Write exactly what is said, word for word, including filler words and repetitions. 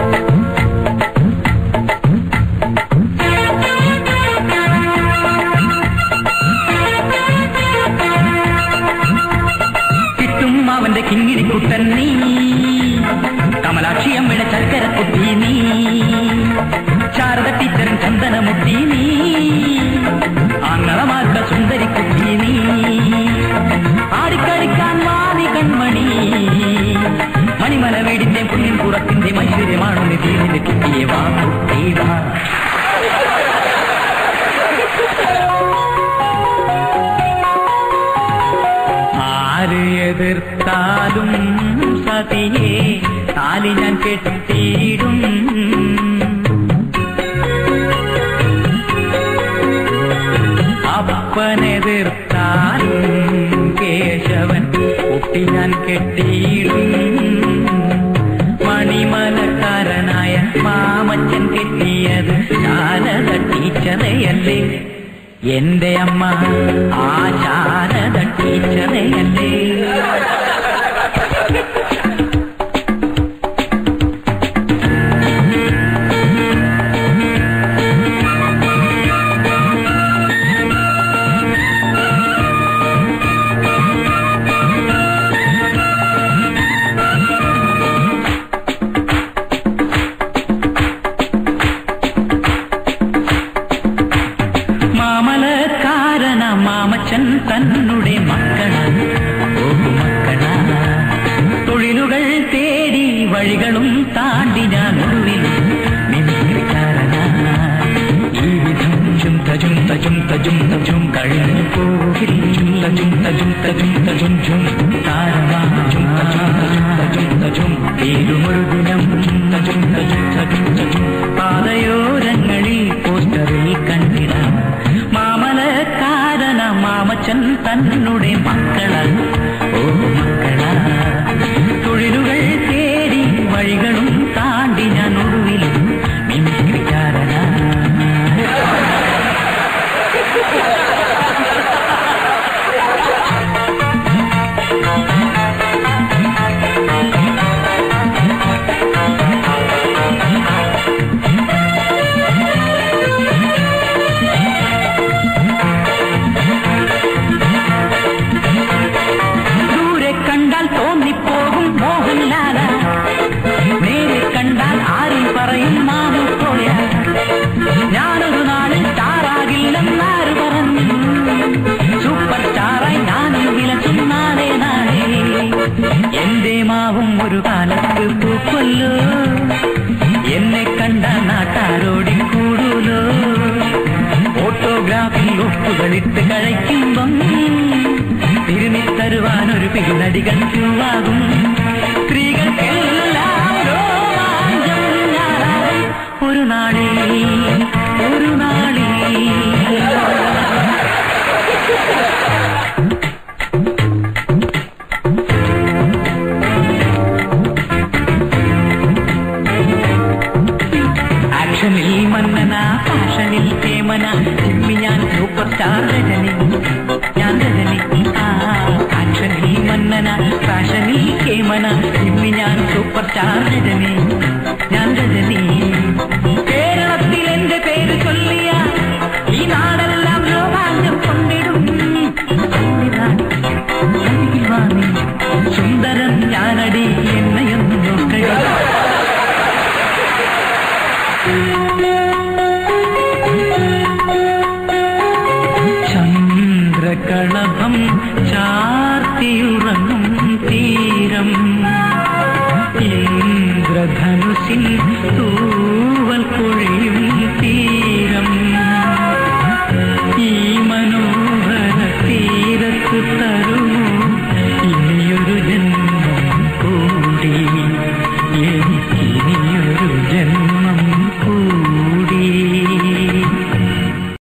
കിങ്ങിണിക്കുട്ടൻ നീ, കമലാക്ഷി അമ്മയുടെ ചക്കരക്കുട്ടി നീ, ശാരദ ടീച്ചറും ചന്ദനമുട്ടി നീ, ആങ്ങളമാരുടെ സുന്ദരിക്കുട്ടി നീ, ആടിക്കളിക്കാൻ മാറി കൺമണി, മണിമല വീടിന്റെ പുണ്യം പുറത്തിന്റെ ഐശ്വര്യമാണു നീ തീരിന് കിട്ടിയ വാ കുട്ടി വാ. ആര് എതിർത്താലും സതിയെ താലി ഞാൻ കെട്ടിയിടും, അപ്പനെതിർത്താലും കേശവൻ കുട്ടി ഞാൻ കെട്ടിയിടും, മണിമലക്കാരനായ മാമച്ചൻ കെട്ടിയത് ശാരദ ടീച്ചറയല്ലേ, എന്റെ അമ്മ ആ ശാരദ ടീച്ചറയല്ലേ. മാമച്ചൻ തന്നുടെ മക്കള ഓ മക്കള, തൊഴിലുകൾ തേടി വഴികളും താണ്ടി ഞാൻ ഒടുവിൽ മിമിക്രിക്കാരന, ഈ വിധം ചും തജും തജും തജും തജും കഴിഞ്ഞു പോകിൽ ചും തജും തജും തജും തജും ചും താരമാ ചും തജും തജും തജും തജും ഏതുമൊരു ദിനം ചും തജും തജും തജും തജും പാതയോരങ്ങളിൽ പോസ്റ്ററിൽ കണ്ടിടാം മാമലക്കാരന മാമച്ചൻ തന്നുടെ മക്കള ഓ മക്കള, തൊഴിലുകൾ തേടി വഴികളും താണ്ടി ഞാൻ ഒടുവിൽ മിമിക്രിക്കാരന. ഞാനൊരു നാളിൽ സ്റ്റാറാകില്ലെന്നാര് പറഞ്ഞു, സൂപ്പർ സ്റ്റാറായി ഞാനും വിലസും നാളെ നാളെ, എന്റെ മാവും ഒരു കാലത്ത് പൂക്കൊല്ലോ, എന്നെ കണ്ട നാട്ടാരോടി കൂടൂലോ, ഫോട്ടോഗ്രാഫിൽ ഒപ്പുകളിട്ട് കഴിക്കുമ്പം തിരുമിത്തരുവാനൊരു പിന്നടികൾ ചൂവാകും, സ്ത്രീകൾക്കെല്ലാം ഒരു നാളേ ഒരു നാളേ. ആക്ഷനിൽ മന്നന ഫാഷനിൽ കേമന, ജിമ്മി ഞാൻ സൂപ്പർ സ്റ്റാർ രജനി, ഞാൻ രജനി. ആ ആക്ഷനിൽ മന്നന ഫാഷനിൽ കേമന, ജിമ്മി ഞാൻ സൂപ്പർ സ്റ്റാർ രജനി, ഞാൻ രജനി. കേരളത്തിൽ എന്റെ പേര് ചൊല്ലിയ ഈ നാടെല്ലാം രോമാഞ്ചം കൊണ്ടിടും, സുന്ദരം ഞാനടി എന്നയൊന്നും നോക്കുക. ചന്ദ്രകളഭം ചാർത്തിയുറങ്ങും